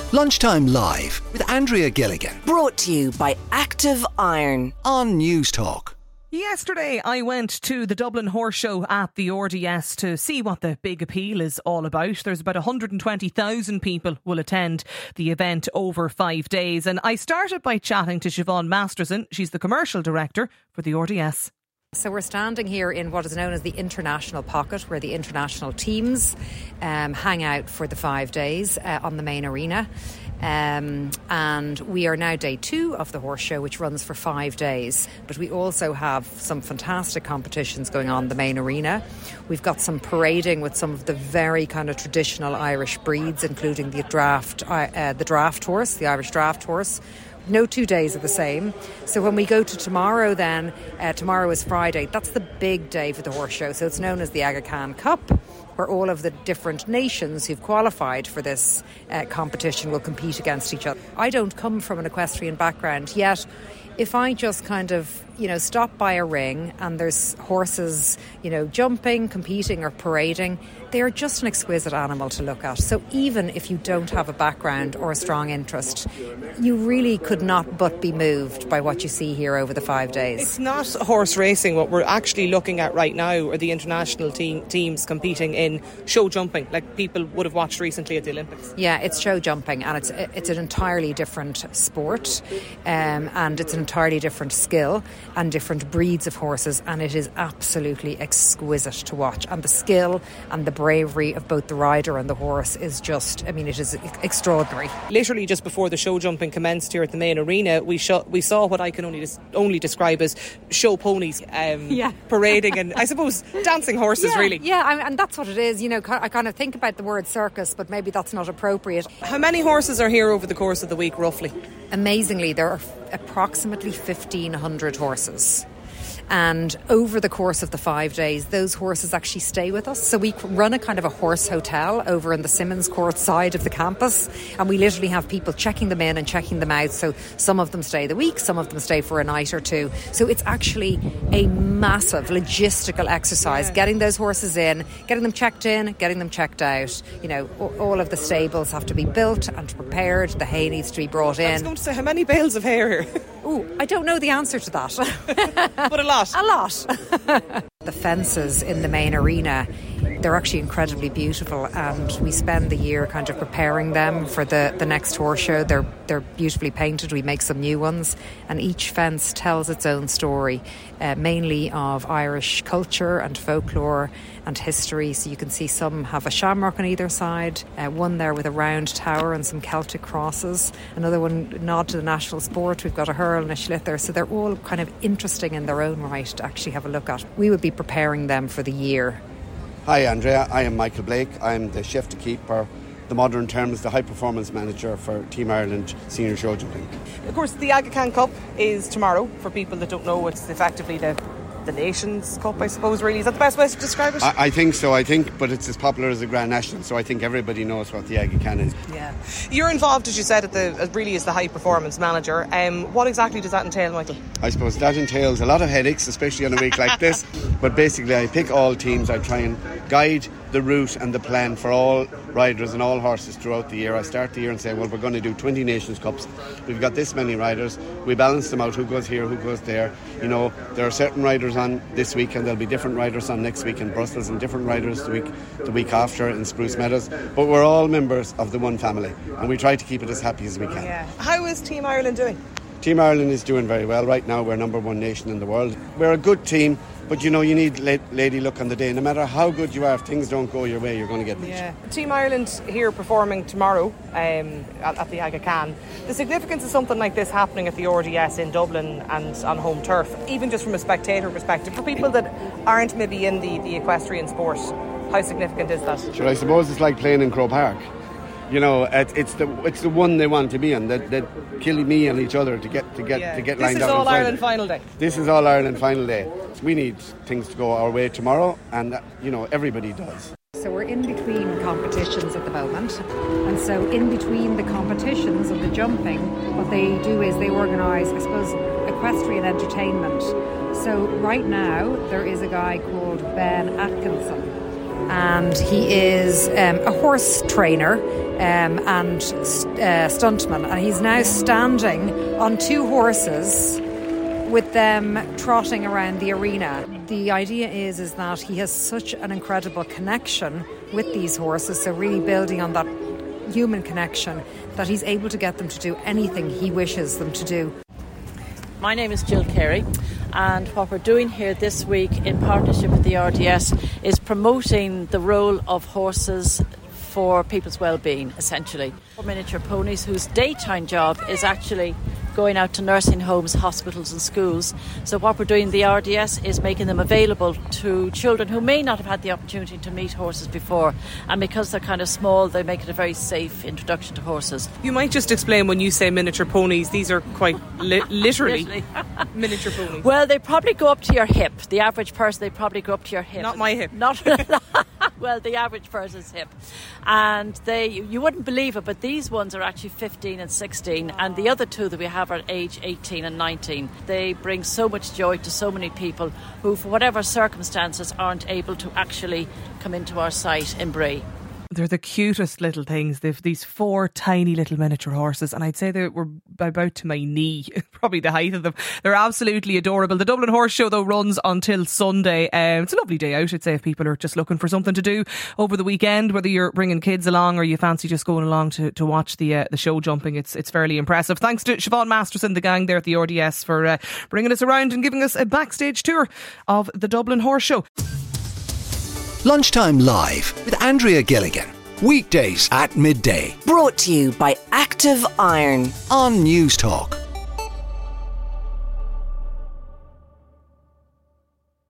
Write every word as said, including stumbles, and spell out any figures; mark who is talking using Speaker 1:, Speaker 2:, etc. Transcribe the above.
Speaker 1: Lunchtime Live with Andrea Gilligan.
Speaker 2: Brought to you by Active Iron
Speaker 1: on News Talk.
Speaker 3: Yesterday I went to the Dublin Horse Show at the R D S to see what the big appeal is all about. There's about one hundred twenty thousand people will attend the event over five days. And I started by chatting to Siobhan Masterson. She's the commercial director for the R D S.
Speaker 4: So we're standing here in what is known as the International Pocket, where the international teams um, hang out for the five days uh, on the main arena. Um, and we are now day two of the horse show, which runs for five days. But we also have some fantastic competitions going on in the main arena. We've got some parading with some of the very kind of traditional Irish breeds, including the draft, uh, the draft horse, the Irish draft horse. No two days are the same. So when we go to tomorrow then, uh, tomorrow is Friday, that's the big day for the horse show. So it's known as the Aga Khan Cup, where all of the different nations who've qualified for this uh, competition will compete against each other. I don't come from an equestrian background, yet if I just kind of, you know, stop by a ring and there's horses, you know, jumping, competing or parading, they are just an exquisite animal to look at. So even if you don't have a background or a strong interest, you really could not but be moved by what you see here over the five days.
Speaker 3: It's not horse racing. What we're actually looking at right now are the international team, teams competing in show jumping, like people would have watched recently at the Olympics.
Speaker 4: Yeah, it's show jumping, and it's it's an entirely different sport, um, and it's an entirely different skill and different breeds of horses, and it is absolutely exquisite to watch. And the skill and the bravery of both the rider and the horse is just, I mean, it is extraordinary.
Speaker 3: Literally just before the show jumping commenced here at the main arena, we sh- we saw what I can only des- only describe as show ponies um,
Speaker 4: yeah.
Speaker 3: parading and I suppose dancing horses,
Speaker 4: yeah,
Speaker 3: really.
Speaker 4: Yeah, I, and that's what it is. You know, I kind of think about the word circus, but maybe that's not appropriate.
Speaker 3: How many horses are here over the course of the week, roughly?
Speaker 4: Amazingly, there are approximately fifteen hundred horses. And over the course of the five days, those horses actually stay with us. So we run a kind of a horse hotel over in the Simmons Court side of the campus. And we literally have people checking them in and checking them out. So some of them stay the week, some of them stay for a night or two. So it's actually a massive logistical exercise, yeah. Getting those horses in, getting them checked in, getting them checked out. You know, all of the stables have to be built and prepared. The hay needs to be brought in.
Speaker 3: I was going to say, how many bales of hay are here?
Speaker 4: Oh, I don't know the answer to that.
Speaker 3: But a lot.
Speaker 4: A lot. The fences in the main arena, they're actually incredibly beautiful, and we spend the year kind of preparing them for the, the next horse show. They're they're beautifully painted. We make some new ones, and each fence tells its own story, uh, mainly of Irish culture and folklore and history. So you can see some have a shamrock on either side, uh, one there with a round tower and some Celtic crosses, another one nod to the national sport. We've got a hurl and a slither. So they're all kind of interesting in their own right to actually have a look at. We would be preparing them for the year.
Speaker 5: Hi Andrea, I am Michael Blake. I'm the chef de keeper, the modern terms, the high performance manager for Team Ireland Senior Show Jumping.
Speaker 3: Of course, the Aga Khan Cup is tomorrow. For people that don't know, it's effectively the the Nations Cup, I suppose, really. Is that the best way to describe it?
Speaker 5: I, I think so, I think, but it's as popular as the Grand National, so I think everybody knows what the Aga Khan is.
Speaker 3: Yeah. You're involved, as you said, at the really as the high performance manager. Um, what exactly does that entail, Michael?
Speaker 5: I suppose that entails a lot of headaches, especially on a week like this. But basically, I pick all teams. I try and guide the route and the plan for all riders and all horses throughout the year. I start the year and say, well, we're going to do twenty Nations Cups. We've got this many riders. We balance them out, who goes here, who goes there. You know, there are certain riders on this week and there'll be different riders on next week in Brussels and different riders the week the week after in Spruce Meadows. But we're all members of the one family, and we try to keep it as happy as we can.
Speaker 3: Yeah. How is Team Ireland doing?
Speaker 5: Team Ireland is doing very well. Right now we're number one nation in the world. We're a good team, but you know, you need la- lady luck on the day. No matter how good you are, if things don't go your way, you're going to get beat.
Speaker 3: Yeah. Team Ireland here performing tomorrow um, at, at the Aga Khan. The significance of something like this happening at the R D S in Dublin and on home turf, even just from a spectator perspective, for people that aren't maybe in the, the equestrian sport, how significant is that?
Speaker 5: Sure, I suppose it's like playing in Croke Park. You know, it, it's the it's the one they want to be in. That that kill me and each other to get to get
Speaker 3: yeah.
Speaker 5: to get lined up.
Speaker 3: This is All Ireland final day.
Speaker 5: This is All Ireland final day. We need things to go our way tomorrow, and you know everybody does.
Speaker 4: So we're in between competitions at the moment, and so in between the competitions of the jumping, what they do is they organise, I suppose, equestrian entertainment. So right now there is a guy called Ben Atkinson, and he is um, a horse trainer um, and uh, stuntman, and he's now standing on two horses with them trotting around the arena. The idea is, is that he has such an incredible connection with these horses, so really building on that human connection, that he's able to get them to do anything he wishes them to do.
Speaker 6: My name is Jill Carey, and what we're doing here this week in partnership with the R D S is promoting the role of horses for people's well-being, essentially. Miniature ponies, whose daytime job is actually going out to nursing homes, hospitals and schools. So what we're doing, the R D S, is making them available to children who may not have had the opportunity to meet horses before. And because they're kind of small, they make it a very safe introduction to horses.
Speaker 3: You might just explain, when you say miniature ponies, these are quite li- literally, literally. miniature ponies.
Speaker 6: Well, they probably go up to your hip. The average person, they probably go up to your hip.
Speaker 3: Not my hip.
Speaker 6: Not well, the average person's hip. And they, you wouldn't believe it, but these ones are actually fifteen and sixteen, and the other two that we have are age eighteen and nineteen. They bring so much joy to so many people who, for whatever circumstances, aren't able to actually come into our site in Bray.
Speaker 3: They're the cutest little things. They've these four tiny little miniature horses, and I'd say they were about to my knee, probably the height of them. They're absolutely adorable. The Dublin Horse Show, though, runs until Sunday. Um, it's a lovely day out, I'd say, if people are just looking for something to do over the weekend, whether you're bringing kids along or you fancy just going along to, to watch the uh, the show jumping. It's it's fairly impressive. Thanks to Siobhan Masterson, the gang there at the R D S, for uh, bringing us around and giving us a backstage tour of the Dublin Horse Show.
Speaker 1: Lunchtime Live with Andrea Gilligan. Weekdays at midday
Speaker 2: Brought to you by Active Iron
Speaker 1: on News Talk.